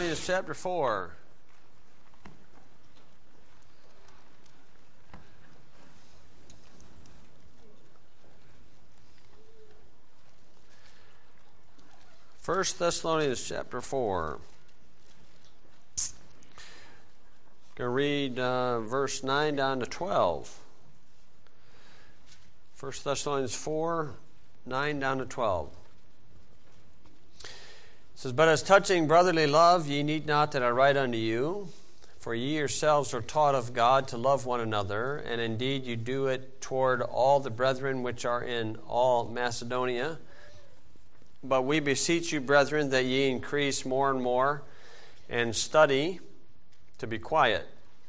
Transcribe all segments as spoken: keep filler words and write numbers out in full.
Thessalonians chapter four. First Thessalonians chapter four. Going to read uh, verse nine down to twelve. First Thessalonians four, nine down to twelve. It says, "But as touching brotherly love, ye need not that I write unto you, for ye yourselves are taught of God to love one another, and indeed you do it toward all the brethren which are in all Macedonia. But we beseech you, brethren, that ye increase more and more, and study to be quiet.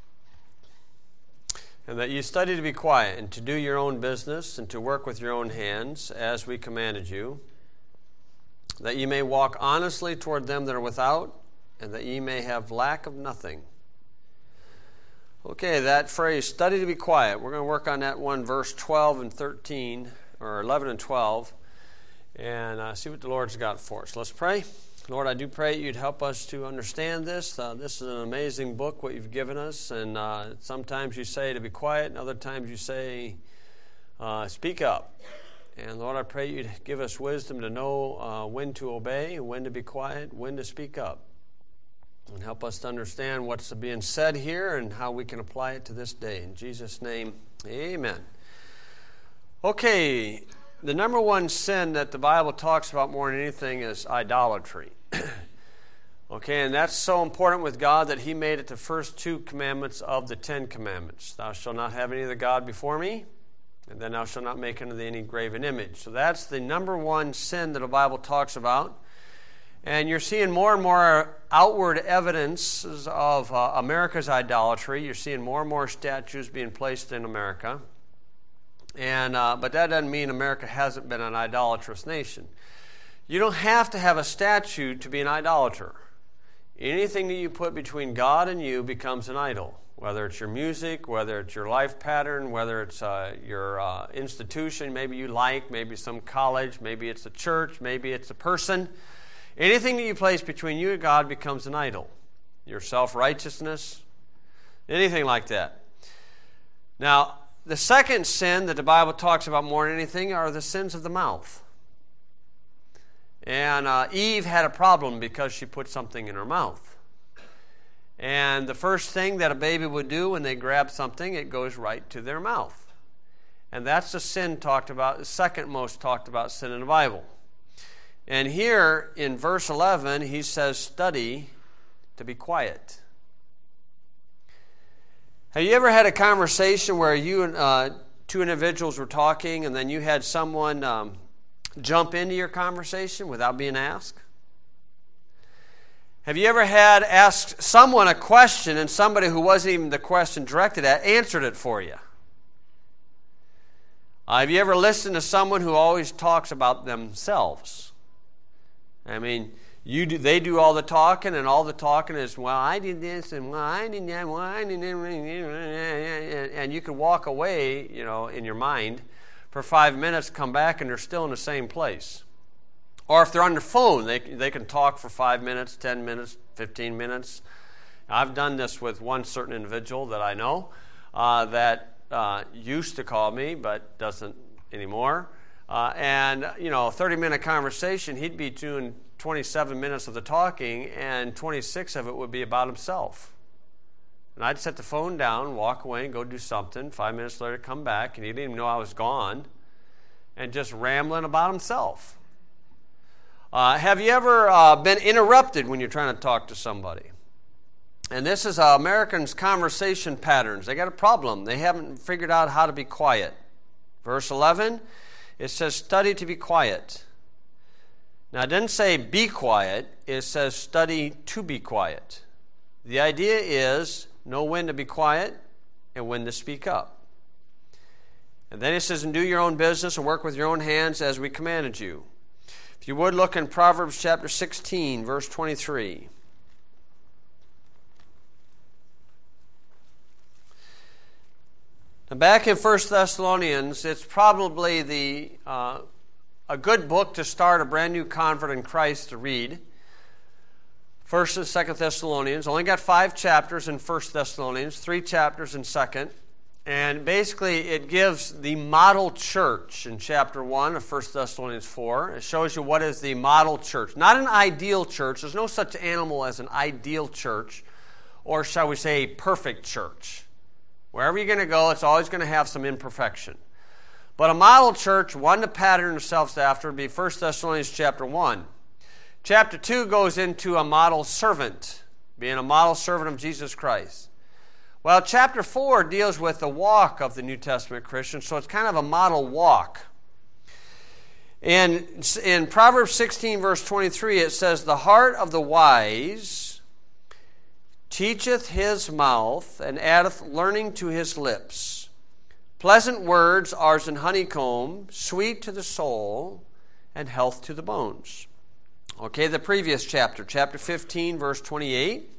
And that ye study to be quiet, and to do your own business, and to work with your own hands, as we commanded you, that ye may walk honestly toward them that are without, and that ye may have lack of nothing." Okay, that phrase, study to be quiet, we're going to work on that one, verse twelve and thirteen, or eleven and twelve. And uh, see what the Lord's got for us. Let's pray. Lord, I do pray you'd help us to understand this. Uh, this is an amazing book, what you've given us. And uh, sometimes you say to be quiet, and other times you say, uh, speak up. And Lord, I pray you'd give us wisdom to know uh, when to obey, when to be quiet, when to speak up. And help us to understand what's being said here and how we can apply it to this day. In Jesus' name, amen. Okay. The number one sin that the Bible talks about more than anything is idolatry. Okay, and that's so important with God that He made it the first two commandments of the Ten Commandments. Thou shalt not have any other God before me, and then thou shalt not make unto thee any graven image. So that's the number one sin that the Bible talks about. And you're seeing more and more outward evidences of uh, America's idolatry. You're seeing more and more statues being placed in America. And uh, but that doesn't mean America hasn't been an idolatrous nation. You don't have to have a statue to be an idolater. Anything that you put between God and you becomes an idol. Whether it's your music, whether it's your life pattern, whether it's uh, your uh, institution, maybe you like, maybe some college, maybe it's a church, maybe it's a person. Anything that you place between you and God becomes an idol. Your self-righteousness, anything like that. Now, the second sin that the Bible talks about more than anything are the sins of the mouth. And uh, Eve had a problem because she put something in her mouth. And the first thing that a baby would do when they grab something, it goes right to their mouth. And that's the sin talked about, the second most talked about sin in the Bible. And here in verse eleven, he says, study to be quiet. Have you ever had a conversation where you and uh, two individuals were talking and then you had someone um, jump into your conversation without being asked? Have you ever had asked someone a question and somebody who wasn't even the question directed at answered it for you? Uh, have you ever listened to someone who always talks about themselves? I mean, You do, they do all the talking, and all the talking is, well, I did this, and well, I did that, well, I did that, and you can walk away, you know, in your mind for five minutes, come back, and they're still in the same place. Or if they're on their phone, they they can talk for five minutes, ten minutes, fifteen minutes. I've done this with one certain individual that I know uh, that uh, used to call me, but doesn't anymore. Uh, and, you know, a thirty-minute conversation, he'd be doing twenty-seven minutes of the talking, and twenty-six of it would be about himself. And I'd set the phone down, walk away, and go do something. Five minutes later, come back, and he didn't even know I was gone, and just rambling about himself. Uh, have you ever uh, been interrupted when you're trying to talk to somebody? And this is uh, Americans' conversation patterns. They got a problem. They haven't figured out how to be quiet. Verse eleven, it says, study to be quiet. Now, it doesn't say be quiet. It says study to be quiet. The idea is know when to be quiet and when to speak up. And then it says, and do your own business and work with your own hands as we commanded you. If you would, look in Proverbs chapter sixteen, verse twenty-three. Now, back in First Thessalonians, it's probably the uh, a good book to start a brand new convert in Christ to read. First and Second Thessalonians. Only got five chapters in First Thessalonians, three chapters in Second. And basically it gives the model church in chapter one of First Thessalonians four. It shows you what is the model church. Not an ideal church. There's no such animal as an ideal church, or shall we say a perfect church. Wherever you're going to go, it's always going to have some imperfection. But a model church, one to pattern themselves after, would be First Thessalonians chapter one. Chapter two goes into a model servant, being a model servant of Jesus Christ. Well, chapter four deals with the walk of the New Testament Christian, so it's kind of a model walk. And in Proverbs sixteen, verse twenty-three, it says, "The heart of the wise teacheth his mouth, and addeth learning to his lips. Pleasant words are as an honeycomb, sweet to the soul, and health to the bones." Okay, the previous chapter, chapter fifteen, verse twenty-eight.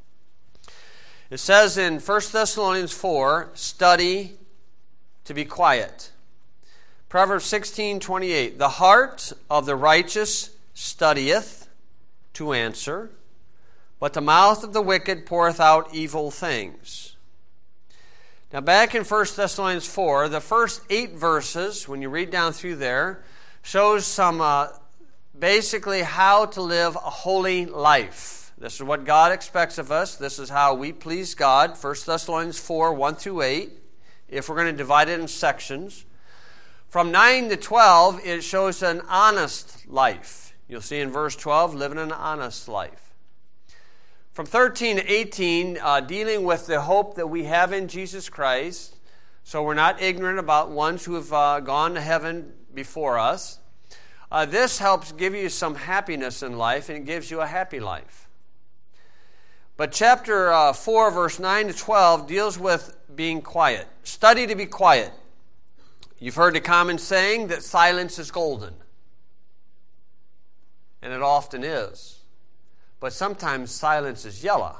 It says in First Thessalonians four, "Study to be quiet." Proverbs sixteen, twenty-eight. "The heart of the righteous studieth to answer, but the mouth of the wicked poureth out evil things." Now back in First Thessalonians four, the first eight verses, when you read down through there, shows some uh, basically how to live a holy life. This is what God expects of us. This is how we please God. First Thessalonians four, one through eight, if we're going to divide it in sections. From nine to twelve, it shows an honest life. You'll see in verse twelve, living an honest life. From thirteen to eighteen, uh, dealing with the hope that we have in Jesus Christ, so we're not ignorant about ones who have uh, gone to heaven before us. Uh, this helps give you some happiness in life, and it gives you a happy life. But chapter uh, four, verse nine to twelve, deals with being quiet. Study to be quiet. You've heard the common saying that silence is golden. And it often is. But sometimes silence is yellow.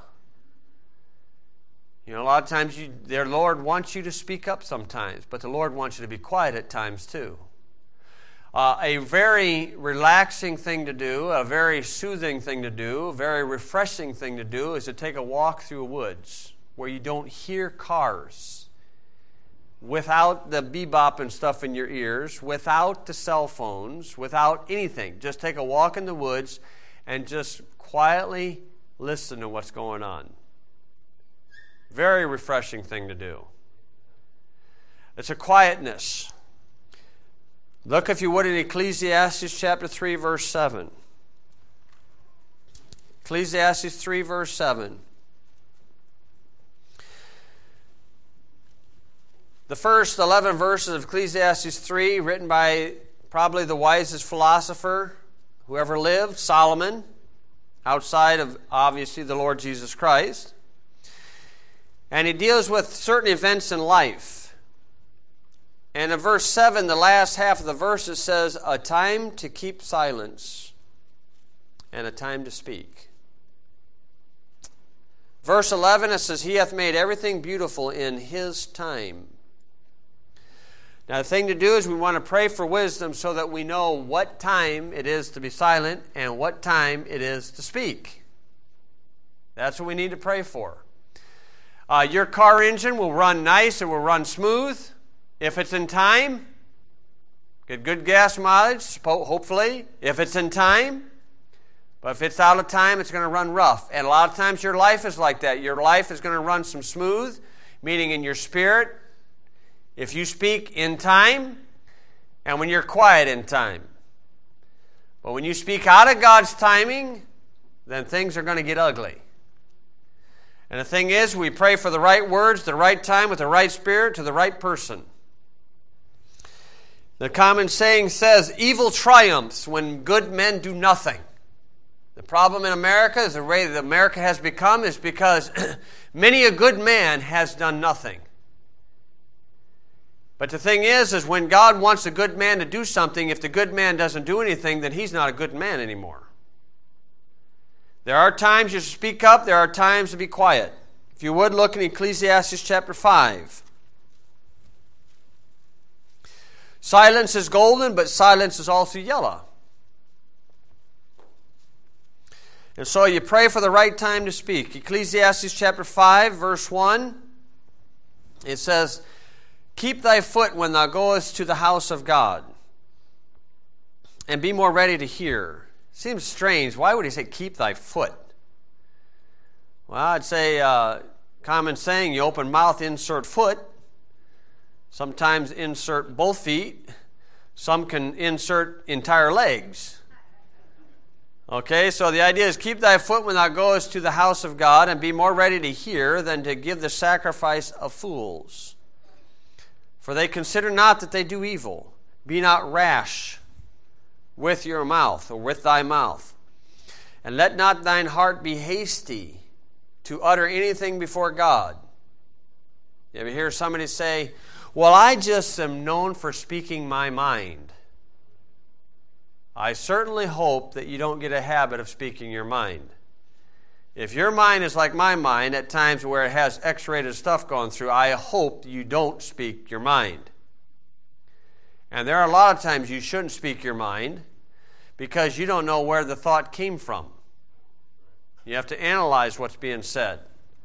You know, a lot of times you, their Lord wants you to speak up sometimes, but the Lord wants you to be quiet at times too. Uh, a very relaxing thing to do, a very soothing thing to do, a very refreshing thing to do is to take a walk through woods where you don't hear cars, without the bebop and stuff in your ears, without the cell phones, without anything. Just take a walk in the woods and just quietly listen to what's going on. Very refreshing thing to do. It's a quietness. Look, if you would, in Ecclesiastes chapter three, verse seven. Ecclesiastes three, verse seven. The first eleven verses of Ecclesiastes three, written by probably the wisest philosopher who ever lived, Solomon, outside of, obviously, the Lord Jesus Christ. And he deals with certain events in life. And in verse seven, the last half of the verse, it says, "A time to keep silence and a time to speak." Verse eleven, it says, "He hath made everything beautiful in His time." Now, the thing to do is we want to pray for wisdom so that we know what time it is to be silent and what time it is to speak. That's what we need to pray for. Uh, your car engine will run nice, it will run smooth. If it's in time, get good gas mileage, hopefully, if it's in time. But if it's out of time, it's going to run rough. And a lot of times your life is like that. Your life is going to run some smooth, meaning in your spirit, if you speak in time, and when you're quiet in time. But when you speak out of God's timing, then things are going to get ugly. And the thing is, we pray for the right words, the right time, with the right spirit, to the right person. The common saying says, evil triumphs when good men do nothing. The problem in America is the way that America has become is because many a good man has done nothing. But the thing is, is when God wants a good man to do something, if the good man doesn't do anything, then he's not a good man anymore. There are times you should speak up, there are times to be quiet. If you would, look in Ecclesiastes chapter five. Silence is golden, but silence is also yellow. And so you pray for the right time to speak. Ecclesiastes chapter five, verse one, it says, keep thy foot when thou goest to the house of God, and be more ready to hear. Seems strange. Why would he say, keep thy foot? Well, I'd say, uh, common saying, you open mouth, insert foot. Sometimes insert both feet. Some can insert entire legs. Okay, so the idea is keep thy foot when thou goest to the house of God, and be more ready to hear than to give the sacrifice of fools. For they consider not that they do evil. Be not rash with your mouth, or with thy mouth. And let not thine heart be hasty to utter anything before God. You ever hear somebody say, well, I just am known for speaking my mind. I certainly hope that you don't get a habit of speaking your mind. If your mind is like my mind at times where it has X-rated stuff going through, I hope you don't speak your mind. And there are a lot of times you shouldn't speak your mind because you don't know where the thought came from. You have to analyze what's being said.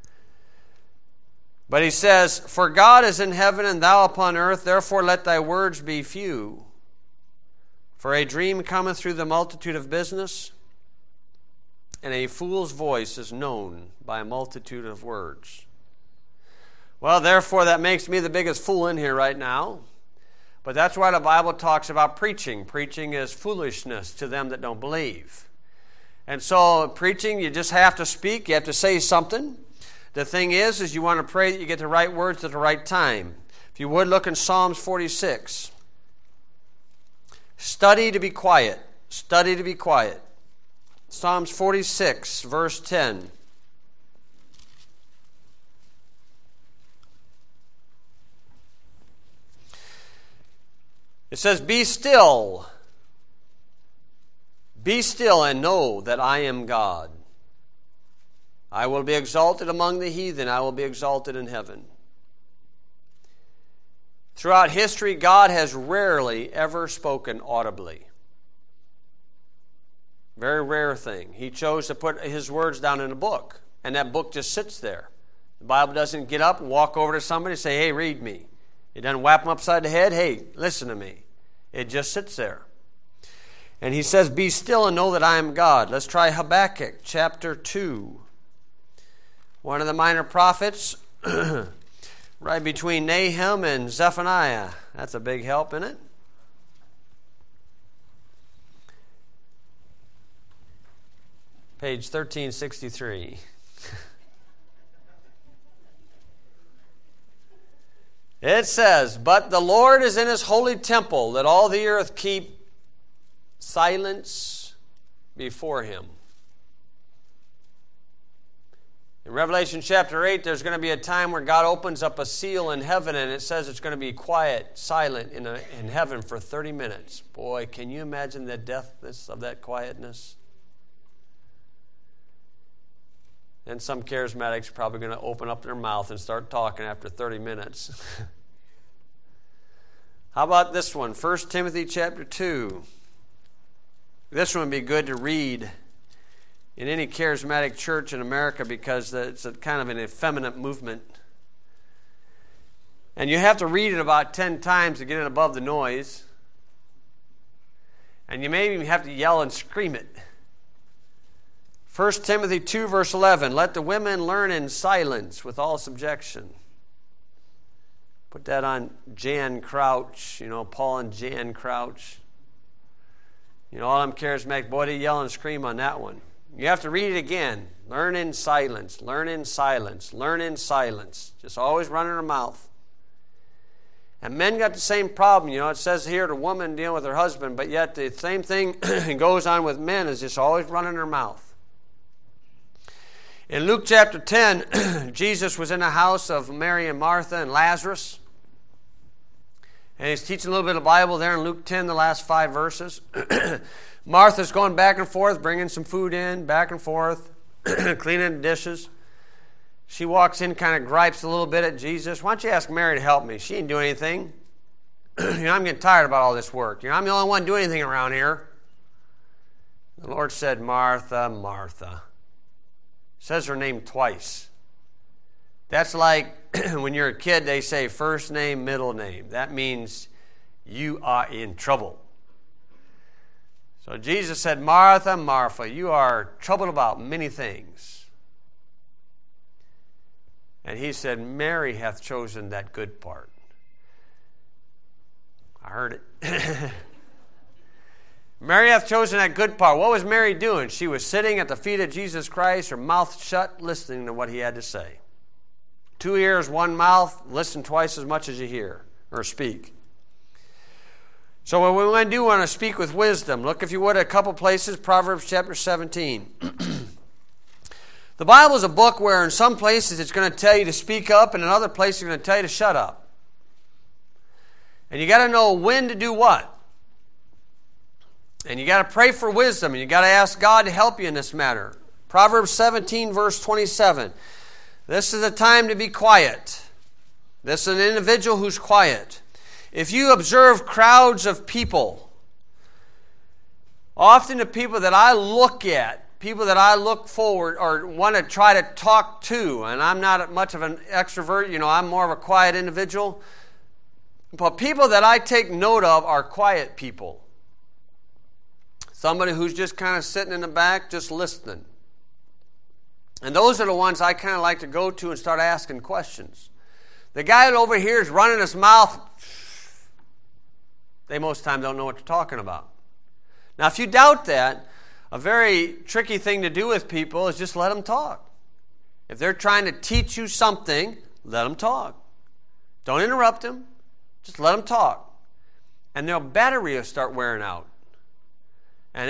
But he says, for God is in heaven and thou upon earth, therefore let thy words be few. For a dream cometh through the multitude of business, and a fool's voice is known by a multitude of words. Well, therefore, that makes me the biggest fool in here right now. But that's why the Bible talks about preaching. Preaching is foolishness to them that don't believe. And so preaching, you just have to speak. You have to say something. The thing is, is you want to pray that you get the right words at the right time. If you would, look in Psalms forty-six. Study to be quiet. Study to be quiet. Psalms forty-six, verse ten. It says, be still. Be still and know that I am God. I will be exalted among the heathen. I will be exalted in heaven. Throughout history, God has rarely ever spoken audibly. Very rare thing. He chose to put his words down in a book, and that book just sits there. The Bible doesn't get up and walk over to somebody and say, hey, read me. It doesn't whap them upside the head, hey, listen to me. It just sits there. And he says, be still and know that I am God. Let's try Habakkuk chapter two. One of the minor prophets, right between Nahum and Zephaniah. That's a big help, isn't it? Page thirteen sixty-three. It says, but the Lord is in his holy temple, let all the earth keep silence before him. In Revelation chapter eight, there's going to be a time where God opens up a seal in heaven, and it says it's going to be quiet, silent in, a, in heaven for thirty minutes. Boy, can you imagine the depthness of that quietness? And some charismatics are probably going to open up their mouth and start talking after thirty minutes. How about this one? First Timothy chapter two. This one would be good to read in any charismatic church in America because it's a kind of an effeminate movement. And you have to read it about ten times to get it above the noise. And you may even have to yell and scream it. First Timothy two, verse eleven, let the women learn in silence with all subjection. Put that on Jan Crouch, you know, Paul and Jan Crouch. You know, all them charismatic, boy, they yell and scream on that one. You have to read it again. Learn in silence, learn in silence, learn in silence. Just always running her mouth. And men got the same problem. You know, it says here the woman dealing with her husband, but yet the same thing goes on with men, is just always running her mouth. In Luke chapter ten, Jesus was in the house of Mary and Martha and Lazarus. And he's teaching a little bit of Bible there in Luke ten, the last five verses. Martha's going back and forth, bringing some food in, back and forth, cleaning the dishes. She walks in, kind of gripes a little bit at Jesus. Why don't you ask Mary to help me? She didn't do anything. You know, I'm getting tired about all this work. You know, I'm the only one doing anything around here. The Lord said, Martha, Martha. Says her name twice. That's like when you're a kid, they say first name, middle name. That means you are in trouble. So Jesus said, Martha, Martha, you are troubled about many things. And he said, Mary hath chosen that good part. I heard it. Mary hath chosen that good part. What was Mary doing? She was sitting at the feet of Jesus Christ, her mouth shut, listening to what he had to say. Two ears, one mouth, listen twice as much as you hear or speak. So what we want to do, we want to speak with wisdom. Look, if you would, at a couple places, Proverbs chapter seventeen. The Bible is a book where in some places it's going to tell you to speak up, and in other places it's going to tell you to shut up. And you got to know when to do what. And you got to pray for wisdom, and you got to ask God to help you in this matter. Proverbs seventeen, verse twenty-seven. This is a time to be quiet. This is an individual who's quiet. If you observe crowds of people, often the people that I look at, people that I look forward or want to try to talk to, and I'm not much of an extrovert, you know, I'm more of a quiet individual, but people that I take note of are quiet people. Somebody who's just kind of sitting in the back, just listening. And those are the ones I kind of like to go to and start asking questions. The guy over here is running his mouth. They most of the time don't know what they're talking about. Now, if you doubt that, a very tricky thing to do with people is just let them talk. If they're trying to teach you something, let them talk. Don't interrupt them. Just let them talk. And their battery will start wearing out. And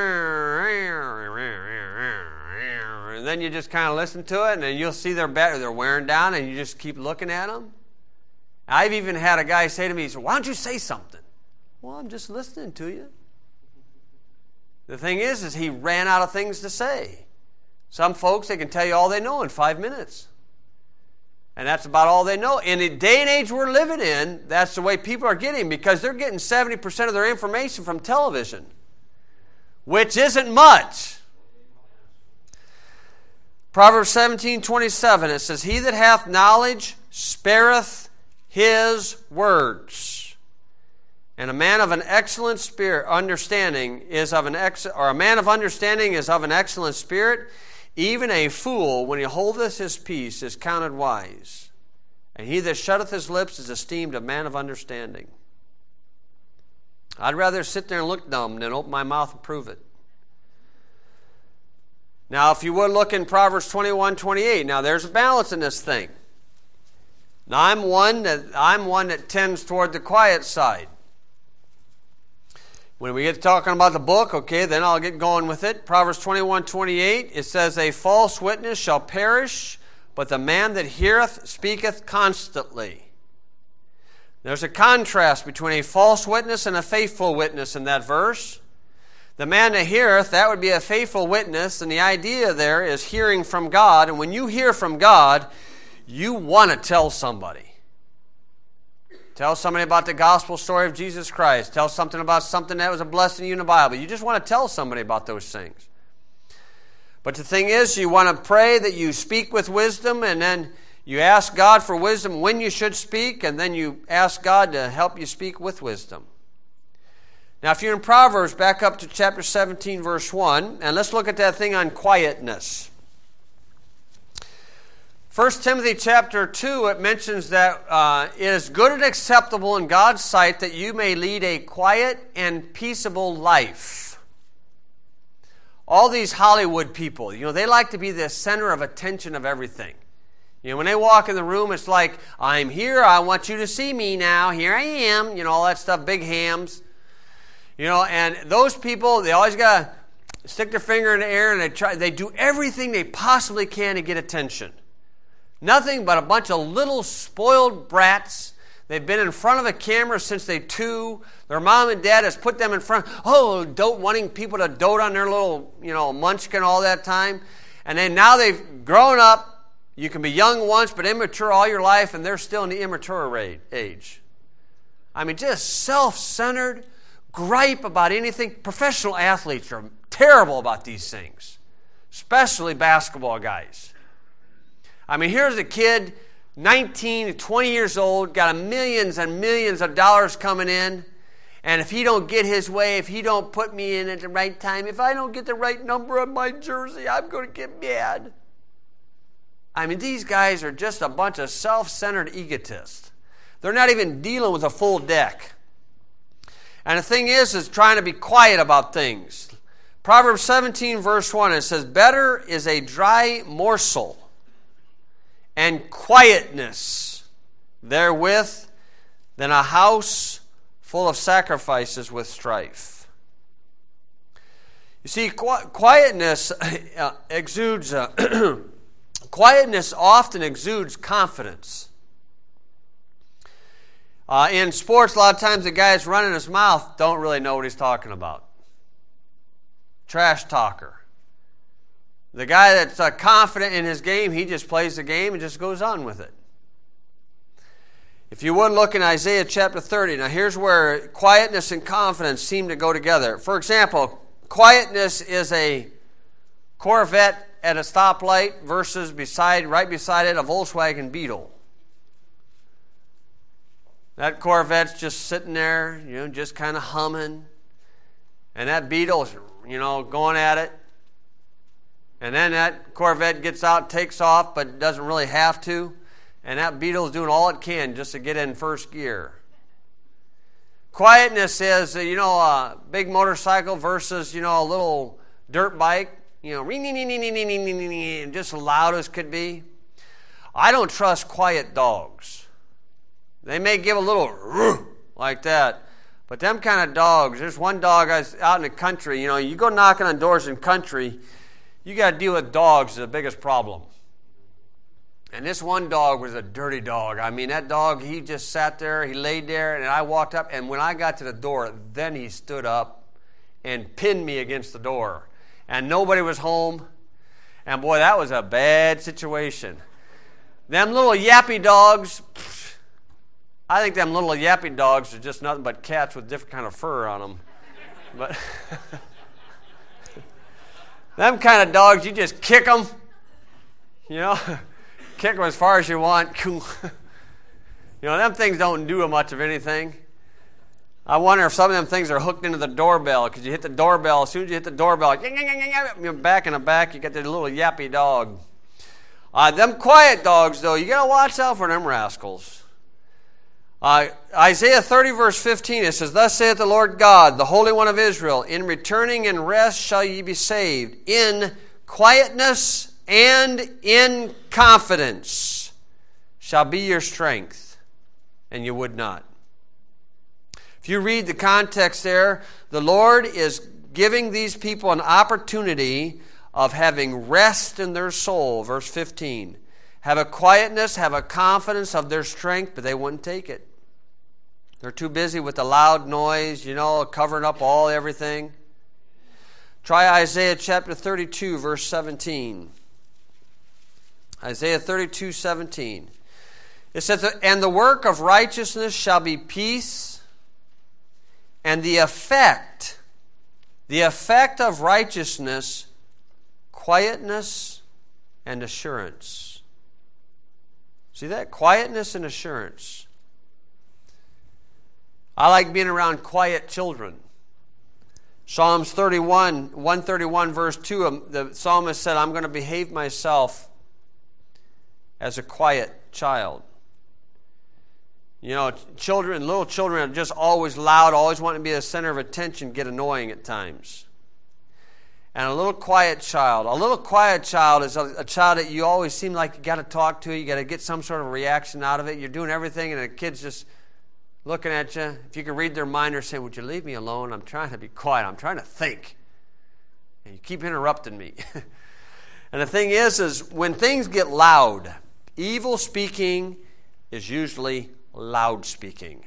and then you just kind of listen to it, and then you'll see their battery, they're wearing down, and you just keep looking at them. I've even had a guy say to me, he said, why don't you say something? Well, I'm just listening to you. The thing is, is he ran out of things to say. Some folks, they can tell you all they know in five minutes. And that's about all they know. In the day and age we're living in, that's the way people are getting, because they're getting seventy percent of their information from television, which isn't much. Proverbs seventeen twenty-seven, it says, he that hath knowledge spareth his words, and a man of an excellent spirit, understanding is of an ex, or a man of understanding is of an excellent spirit. Even a fool, when he holdeth his peace, is counted wise, and he that shutteth his lips is esteemed a man of understanding. I'd rather sit there and look dumb than open my mouth and prove it. Now, if you would look in Proverbs twenty-one twenty-eight, now there's a balance in this thing. Now, I'm one that I'm one that tends toward the quiet side. When we get to talking about the book, okay, then I'll get going with it. Proverbs twenty-one twenty-eight, it says, a false witness shall perish, but the man that heareth speaketh constantly. There's a contrast between a false witness and a faithful witness in that verse. The man that heareth, that would be a faithful witness, and the idea there is hearing from God. And when you hear from God, you want to tell somebody. Tell somebody about the gospel story of Jesus Christ. Tell something about something that was a blessing to you in the Bible. You just want to tell somebody about those things. But the thing is, you want to pray that you speak with wisdom, and then you ask God for wisdom when you should speak, and then you ask God to help you speak with wisdom. Now, if you're in Proverbs, back up to chapter seventeen, verse one, and let's look at that thing on quietness. First Timothy chapter two, it mentions that uh, it is good and acceptable in God's sight that you may lead a quiet and peaceable life. All these Hollywood people, you know, they like to be the center of attention of everything. You know, when they walk in the room, it's like, I'm here, I want you to see me now, here I am, you know, all that stuff, big hams. You know, and those people, they always got to stick their finger in the air, and they try, they do everything they possibly can to get attention. Nothing but a bunch of little spoiled brats. They've been in front of a camera since they two. Their mom and dad has put them in front. Oh, dote, wanting people to dote on their little, you know, munchkin all that time. And then now they've grown up. You can be young once, but immature all your life, and they're still in the immature age. I mean, just self-centered, gripe about anything. Professional athletes are terrible about these things, especially basketball guys. I mean, here's a kid, nineteen to twenty years old, got millions and millions of dollars coming in, and if he don't get his way, if he don't put me in at the right time, if I don't get the right number on my jersey, I'm going to get mad. I mean, these guys are just a bunch of self-centered egotists. They're not even dealing with a full deck. And the thing is, is trying to be quiet about things. Proverbs seventeen, verse one, it says, better is a dry morsel and quietness therewith than a house full of sacrifices with strife. You see, quietness exudes, uh, quietness often exudes confidence. Uh, in sports, a lot of times the guy that's running his mouth don't really know what he's talking about. Trash talker. The guy that's uh, confident in his game, he just plays the game and just goes on with it. If you would look in Isaiah chapter thirty, now here's where quietness and confidence seem to go together. For example, quietness is a Corvette at a stoplight versus beside, right beside it, a Volkswagen Beetle. That Corvette's just sitting there, you know, just kind of humming. And that Beetle's, you know, going at it. And then that Corvette gets out, takes off, but doesn't really have to. And that Beetle's doing all it can just to get in first gear. Quietness is, you know, a big motorcycle versus, you know, a little dirt bike. You know, just as loud as could be. I don't trust quiet dogs. They may give a little like that, but them kind of dogs, there's one dog I was out in the country, you know, you go knocking on doors in country, you got to deal with dogs is the biggest problem. And this one dog was a dirty dog. I mean, that dog, he just sat there, he laid there, and I walked up, and when I got to the door, then he stood up and pinned me against the door. And nobody was home, and boy, that was a bad situation. Them little yappy dogs, I think them little yappy dogs are just nothing but cats with different kind of fur on them. But them kind of dogs, you just kick them, you know, kick them as far as you want. You know, them things don't do much of anything. I wonder if some of them things are hooked into the doorbell, because you hit the doorbell, as soon as you hit the doorbell, you're back in the back, you got the little yappy dog. Uh, them quiet dogs, though, you got to watch out for them rascals. Uh, Isaiah thirty, verse fifteen, it says, thus saith the Lord God, the Holy One of Israel, in returning and rest shall ye be saved, in quietness and in confidence shall be your strength, and you would not. If you read the context there, the Lord is giving these people an opportunity of having rest in their soul, verse fifteen. Have a quietness, have a confidence of their strength, but they wouldn't take it. They're too busy with the loud noise, you know, covering up all everything. Try Isaiah chapter thirty-two, verse seventeen. Isaiah thirty-two, seventeen. It says, and the work of righteousness shall be peace, and the effect, the effect of righteousness, quietness and assurance. See that? Quietness and assurance. I like being around quiet children. Psalms thirty-one, one thirty-one, verse two, the psalmist said, I'm going to behave myself as a quiet child. You know, children, little children are just always loud, always want to be the center of attention, get annoying at times. And a little quiet child, a little quiet child is a, a child that you always seem like you got to talk to, you got to get some sort of reaction out of it. You're doing everything, and the kid's just looking at you. If you can read their mind, they're saying, would you leave me alone? I'm trying to be quiet. I'm trying to think. And you keep interrupting me. And the thing is, is when things get loud, evil speaking is usually loud speaking.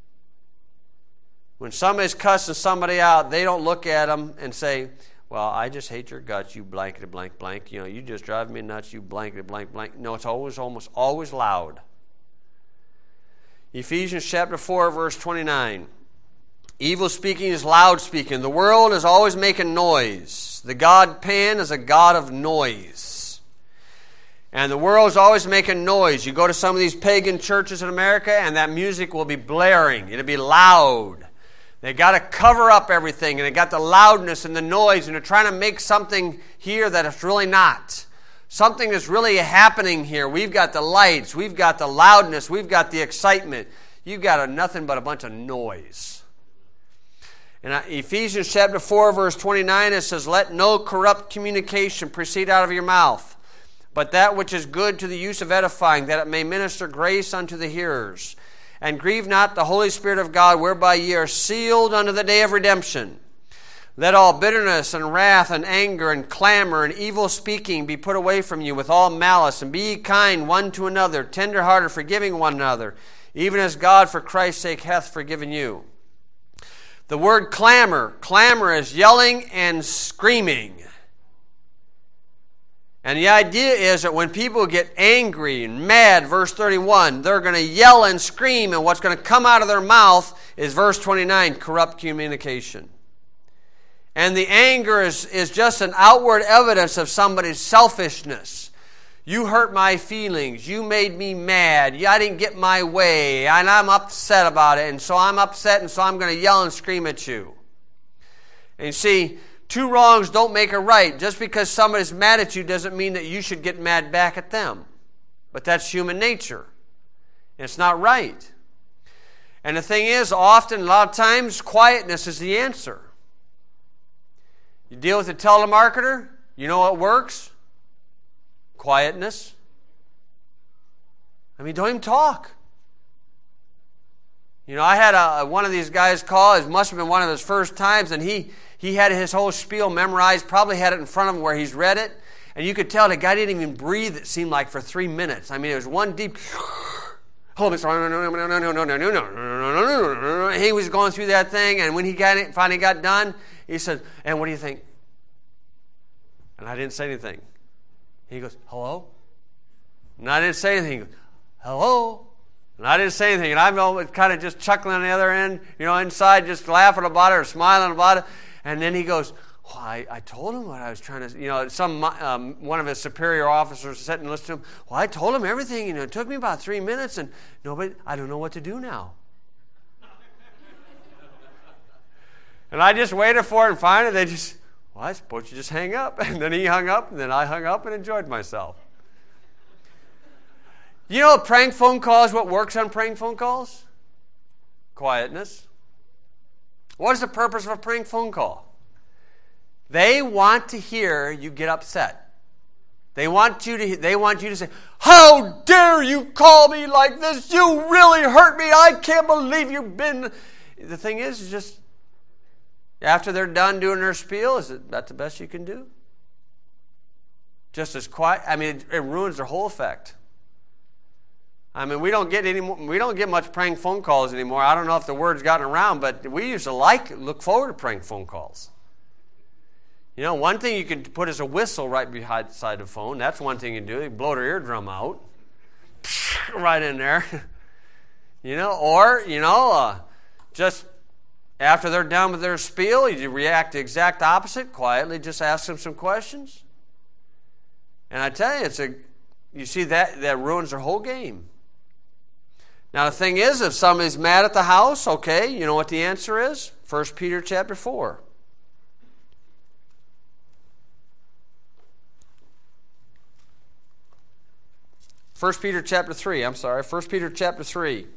When somebody's cussing somebody out, they don't look at them and say, well, I just hate your guts, you blankety blank blank. You know, you just drive me nuts, you blankety blank blank. No, it's always, almost always loud. Ephesians chapter four, verse twenty-nine. Evil speaking is loud speaking. The world is always making noise. The god Pan is a god of noise. And the world is always making noise. You go to some of these pagan churches in America and that music will be blaring. It'll be loud. They got to cover up everything, and they got the loudness and the noise, and they're trying to make something here that it's really not. Something is really happening here. We've got the lights, we've got the loudness, we've got the excitement. You've got a, nothing but a bunch of noise. In Ephesians chapter four, verse twenty-nine, it says, "Let no corrupt communication proceed out of your mouth, but that which is good to the use of edifying, that it may minister grace unto the hearers. And grieve not the Holy Spirit of God, whereby ye are sealed unto the day of redemption. Let all bitterness and wrath and anger and clamor and evil speaking be put away from you with all malice, and be ye kind one to another, tender-hearted, forgiving one another, even as God for Christ's sake hath forgiven you." The word clamor, clamor is yelling and screaming. And the idea is that when people get angry and mad, verse thirty-one, they're going to yell and scream, and what's going to come out of their mouth is, verse twenty-nine, corrupt communication. And the anger is, is just an outward evidence of somebody's selfishness. You hurt my feelings. You made me mad. I didn't get my way, and I'm upset about it, and so I'm upset, and so I'm going to yell and scream at you. And you see, two wrongs don't make a right. Just because somebody's mad at you doesn't mean that you should get mad back at them. But that's human nature. And it's not right. And the thing is, often, a lot of times, quietness is the answer. You deal with a telemarketer, you know what works? Quietness. I mean, don't even talk. You know, I had a, one of these guys call. It must have been one of his first times, and he... He had his whole spiel memorized, probably had it in front of him where he's read it. And you could tell the guy didn't even breathe, it seemed like, for three minutes. I mean, it was one deep... He was going through that thing, and when he got it, finally got done, he said, "And what do you think?" And I didn't say anything. He goes, "Hello?" And I didn't say anything. He goes, "Hello?" And I didn't say anything. And I'm kind of just chuckling on the other end, you know, inside, just laughing about it or smiling about it. And then he goes, "Well, I, I told him what I was trying to," you know, some um, one of his superior officers sat and listened to him. "Well, I told him everything. You know, it took me about three minutes, and nobody. I don't know what to do now." And I just waited for it, and finally they just, "Well, I suppose you just hang up." And then he hung up, and then I hung up and enjoyed myself. You know, prank phone calls. What works on prank phone calls? Quietness. What is the purpose of a prank phone call? They want to hear you get upset. They want you to. They want you to say, "How dare you call me like this? You really hurt me. I can't believe you've been." The thing is, is just after they're done doing their spiel, is it that the best you can do? Just as quiet. I mean, it, it ruins their whole effect. I mean, we don't get any more, we don't get much prank phone calls anymore. I don't know if the word's gotten around, but we used to like look forward to prank phone calls. You know, one thing you can put is a whistle right behind the phone. That's one thing you can do. You blow their eardrum out, right in there. You know, or you know, uh, just after they're done with their spiel, you react the exact opposite. Quietly, just ask them some questions. And I tell you, it's a you see that that ruins their whole game. Now, the thing is, if somebody's mad at the house, okay, you know what the answer is? First Peter chapter four. First Peter chapter three, I'm sorry. First Peter chapter three.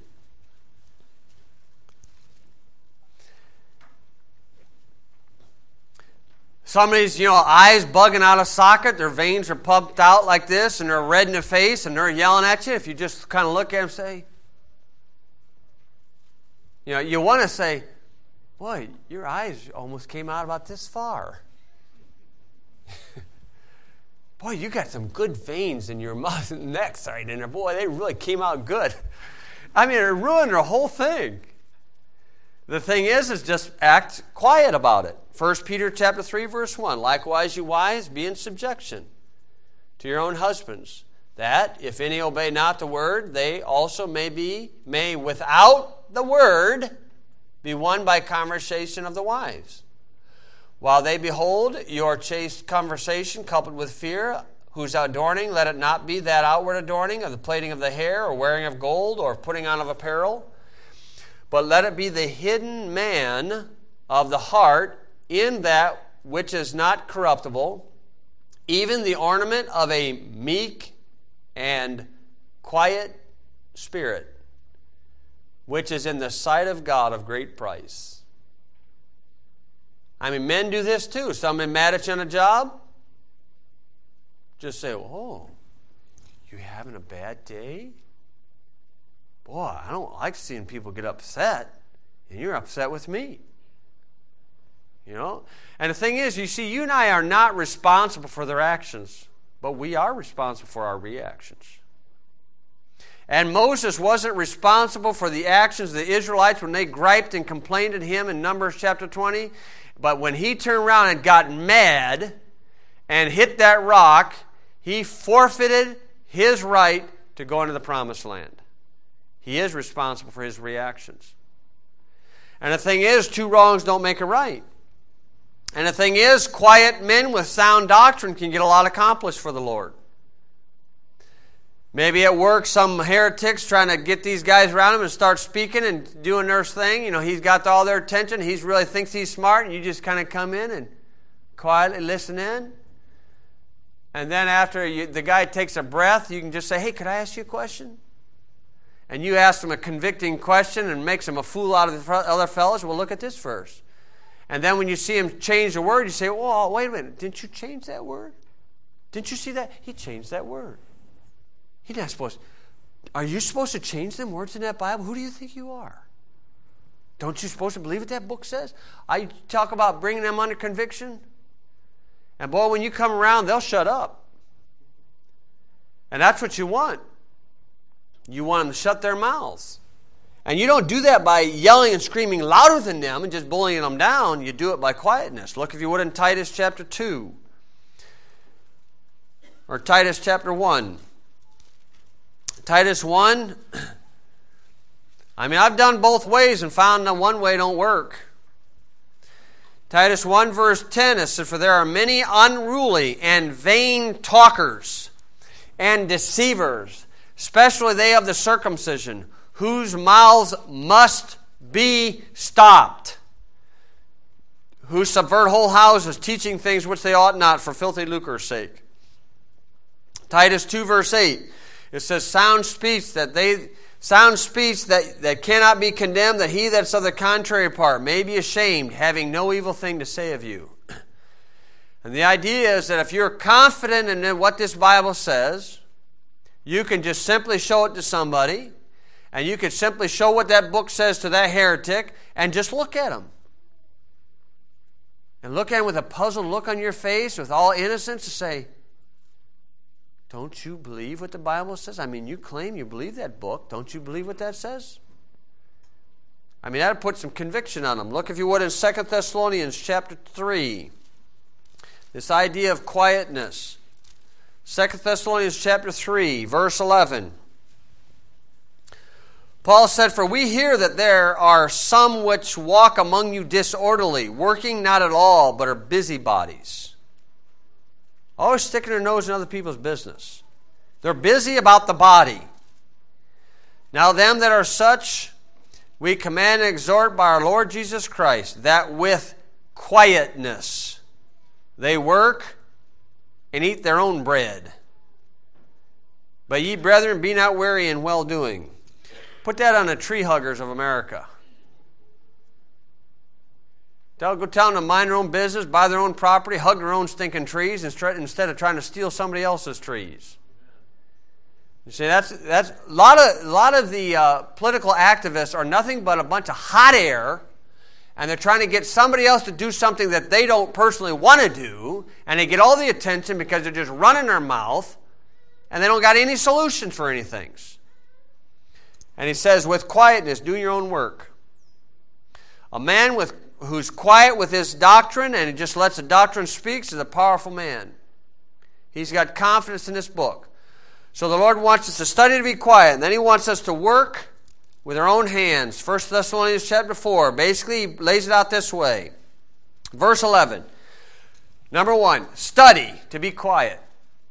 Somebody's, you know, eyes bugging out of socket, their veins are pumped out like this, and they're red in the face, and they're yelling at you. If you just kind of look at them and say, you know, you want to say, "Boy, your eyes almost came out about this far. Boy, you got some good veins in your mouth and neck right in there. Boy, they really came out good." I mean, it ruined their whole thing. The thing is, is just act quiet about it. First Peter chapter three, verse one. "Likewise, you wives, be in subjection to your own husbands, that, if any obey not the word, they also may be, may without the word, be won by conversation of the wise. While they behold your chaste conversation coupled with fear, whose adorning, let it not be that outward adorning of the plaiting of the hair, or wearing of gold, or putting on of apparel, but let it be the hidden man of the heart, in that which is not corruptible, even the ornament of a meek and quiet spirit, which is in the sight of God of great price. I mean, men do this too. Somebody mad at you on a job, just say, oh, you having a bad day? Boy, I don't like seeing people get upset, and you're upset with me. You know? And the thing is, you see, you and I are not responsible for their actions, but we are responsible for our reactions. And Moses wasn't responsible for the actions of the Israelites when they griped and complained at him in Numbers chapter twenty. But when he turned around and got mad and hit that rock, he forfeited his right to go into the promised land. He is responsible for his reactions. And the thing is, two wrongs don't make a right. And the thing is, quiet men with sound doctrine can get a lot accomplished for the Lord. Maybe at work, some heretics trying to get these guys around him and start speaking and doing their thing. You know, he's got all their attention. He really thinks he's smart, and you just kind of come in and quietly listen in. And then after you, the guy takes a breath, you can just say, hey, could I ask you a question? And you ask him a convicting question and makes him a fool out of the other fellows. Well, look at this verse. And then when you see him change the word, you say, well, wait a minute. Didn't you change that word? Didn't you see that? He changed that word. He's not supposed to. Are you supposed to change them words in that Bible? Who do you think you are? Don't you supposed to believe what that book says? I talk about bringing them under conviction. And boy, when you come around, they'll shut up. And that's what you want. You want them to shut their mouths. And you don't do that by yelling and screaming louder than them and just bullying them down. You do it by quietness. Look, if you would, in Titus chapter two. Or Titus chapter one. Titus one, I mean, I've done both ways and found that one way don't work. Titus one verse ten, it says, for there are many unruly and vain talkers and deceivers, especially they of the circumcision, whose mouths must be stopped, who subvert whole houses, teaching things which they ought not for filthy lucre's sake. Titus two verse eight, it says, sound speech that they sound speech that, that cannot be condemned, that he that's of the contrary part may be ashamed, having no evil thing to say of you. And the idea is that if you're confident in what this Bible says, you can just simply show it to somebody, and you can simply show what that book says to that heretic, and just look at him. And look at him with a puzzled look on your face, with all innocence, to say, don't you believe what the Bible says? I mean, you claim you believe that book. Don't you believe what that says? I mean, that would put some conviction on them. Look, if you would, in Second Thessalonians chapter three. This idea of quietness. Second Thessalonians chapter three, verse eleven. Paul said, for we hear that there are some which walk among you disorderly, working not at all, but are busybodies. Always sticking their nose in other people's business. They're busy about the body. Now them that are such, we command and exhort by our Lord Jesus Christ, that with quietness they work and eat their own bread. But ye, brethren, be not weary in well-doing. Put that on the tree huggers of America. They'll go down to mind their own business, buy their own property, hug their own stinking trees instead of trying to steal somebody else's trees. You see, that's that's a lot of a lot of the uh, political activists are nothing but a bunch of hot air, and they're trying to get somebody else to do something that they don't personally want to do, and they get all the attention because they're just running their mouth, and they don't got any solutions for anything. And he says, with quietness, do your own work. A man with who's quiet with his doctrine and just lets the doctrine speak is a powerful man. He's got confidence in this book. So the Lord wants us to study to be quiet, and then he wants us to work with their own hands. First Thessalonians chapter four basically lays it out this way. Verse eleven. Number one, study to be quiet.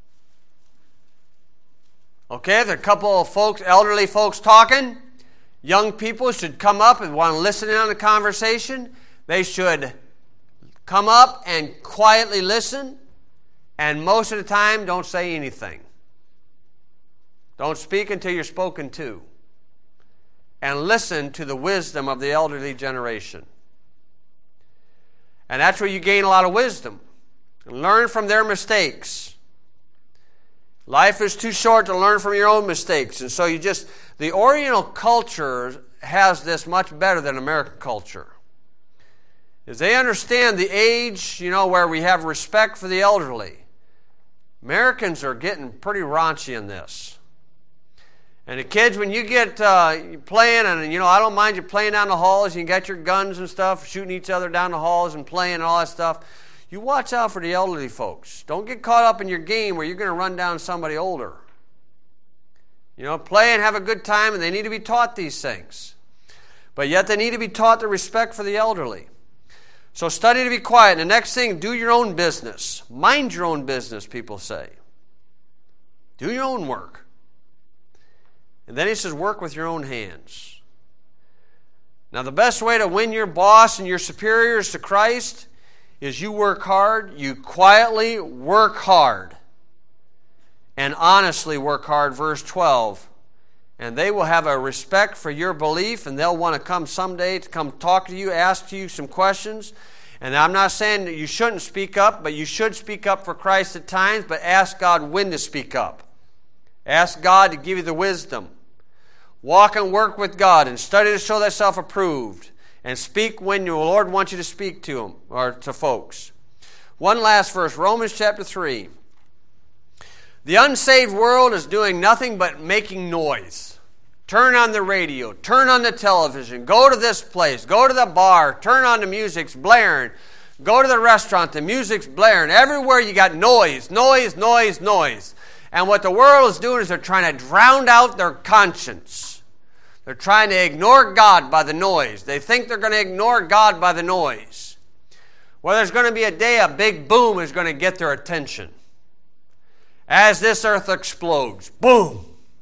Okay, if there are a couple of folks, elderly folks talking, young people should come up and want to listen in on the conversation. They should come up and quietly listen, and most of the time don't say anything. Don't speak until you're spoken to. And listen to the wisdom of the elderly generation. And that's where you gain a lot of wisdom. Learn from their mistakes. Life is too short to learn from your own mistakes. And so you just, the Oriental culture has this much better than American culture. Is they understand the age, you know, where we have respect for the elderly. Americans are getting pretty raunchy in this. And the kids, when you get uh, playing, and you know, I don't mind you playing down the halls, you got your guns and stuff, shooting each other down the halls and playing and all that stuff. You watch out for the elderly folks. Don't get caught up in your game where you're going to run down somebody older. You know, play and have a good time, and they need to be taught these things. But yet they need to be taught the respect for the elderly. So study to be quiet. And the next thing, do your own business. Mind your own business, people say. Do your own work. And then he says, work with your own hands. Now, the best way to win your boss and your superiors to Christ is you work hard, you quietly work hard, and honestly work hard, verse twelve. And they will have a respect for your belief, and they'll want to come someday to come talk to you, ask you some questions. And I'm not saying that you shouldn't speak up, but you should speak up for Christ at times, but ask God when to speak up. Ask God to give you the wisdom. Walk and work with God, and study to show thyself approved. And speak when the Lord wants you to speak to them, or to folks. One last verse, Romans chapter three. The unsaved world is doing nothing but making noise. Turn on the radio, turn on the television, go to this place, go to the bar, turn on the music's blaring, go to the restaurant, the music's blaring. Everywhere you got noise, noise, noise, noise. And what the world is doing is they're trying to drown out their conscience. They're trying to ignore God by the noise. They think they're going to ignore God by the noise. Well, there's going to be a day a big boom is going to get their attention. As this earth explodes, boom.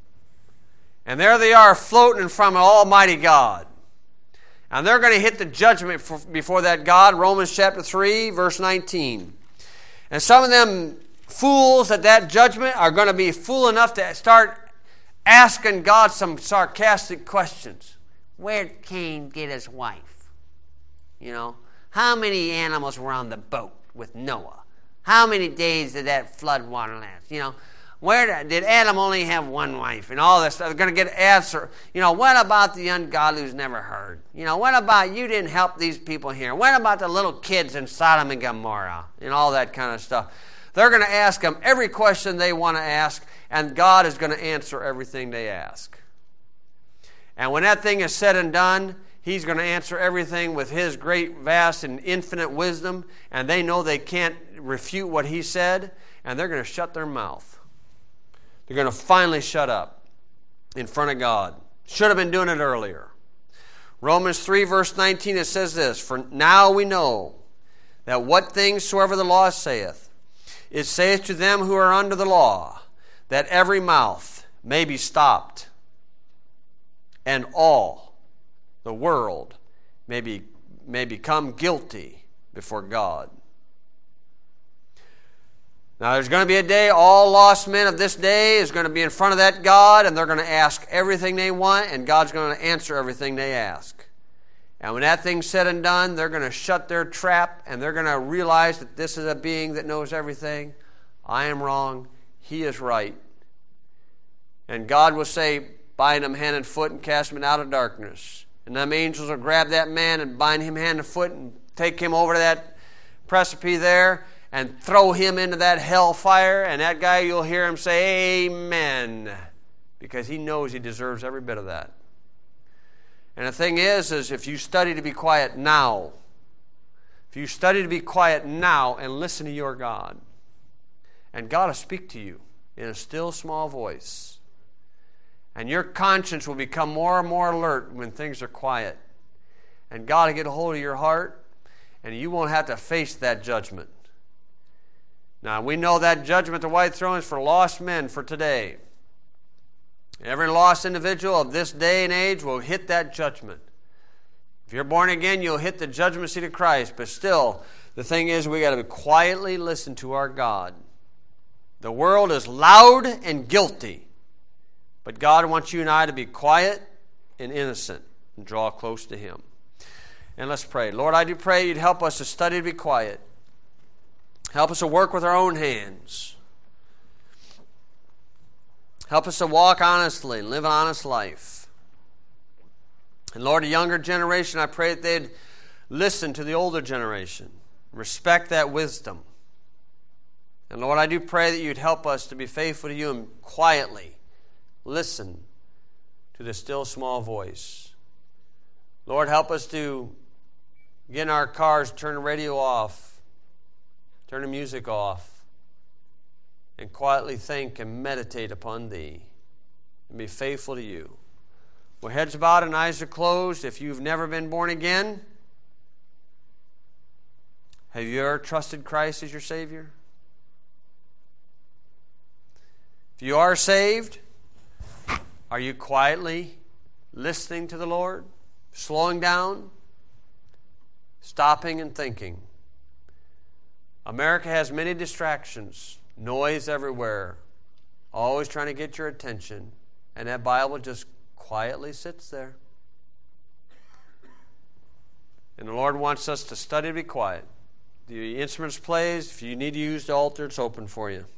And there they are floating in front of Almighty God. And they're going to hit the judgment for, before that God, Romans chapter three, verse nineteen. And some of them fools at that judgment are going to be fool enough to start asking God some sarcastic questions. Where did Cain get his wife? You know, how many animals were on the boat with Noah? How many days did that flood water last? You know, where did Adam only have one wife? And all this stuff. They're going to get answer. You know, what about the ungodly who's never heard? You know, what about you didn't help these people here? What about the little kids in Sodom and Gomorrah? And all that kind of stuff. They're going to ask them every question they want to ask, and God is going to answer everything they ask. And when that thing is said and done, He's going to answer everything with His great, vast, and infinite wisdom, and they know they can't refute what He said, and they're going to shut their mouth. They're going to finally shut up in front of God. Should have been doing it earlier. Romans three, verse nineteen, it says this, for now we know that what things soever the law saith, it saith to them who are under the law, that every mouth may be stopped, and all the world may be may become guilty before God. Now there's going to be a day, all lost men of this day is going to be in front of that God, and they're going to ask everything they want, and God's going to answer everything they ask. And when that thing's said and done, they're going to shut their trap, and they're going to realize that this is a being that knows everything. I am wrong. He is right. And God will say, bind him hand and foot and cast him out of darkness. And them angels will grab that man and bind him hand and foot and take him over to that precipice there and throw him into that hell fire. And that guy, you'll hear him say, amen. Because he knows he deserves every bit of that. And the thing is, is if you study to be quiet now, if you study to be quiet now and listen to your God, and God will speak to you in a still small voice, And your conscience will become more and more alert when things are quiet. And God will get a hold of your heart, and you won't have to face that judgment. Now, we know that judgment, the white throne, is for lost men for today. Every lost individual of this day and age will hit that judgment. If you're born again, you'll hit the judgment seat of Christ. But still, the thing is, we got to quietly listen to our God. The world is loud and guilty. But God wants you and I to be quiet and innocent and draw close to Him. And let's pray. Lord, I do pray You'd help us to study to be quiet. Help us to work with our own hands. Help us to walk honestly and live an honest life. And Lord, the younger generation, I pray that they'd listen to the older generation. Respect that wisdom. And Lord, I do pray that You'd help us to be faithful to You and quietly listen to the still small voice. Lord, help us to get in our cars, turn the radio off, turn the music off, and quietly think and meditate upon Thee and be faithful to You. With heads bowed and eyes are closed, if you've never been born again, have you ever trusted Christ as your Savior? If you are saved, are you quietly listening to the Lord? Slowing down? Stopping and thinking? America has many distractions, noise everywhere, always trying to get your attention, and that Bible just quietly sits there. And the Lord wants us to study to be quiet. The instruments plays. If you need to use the altar, it's open for you.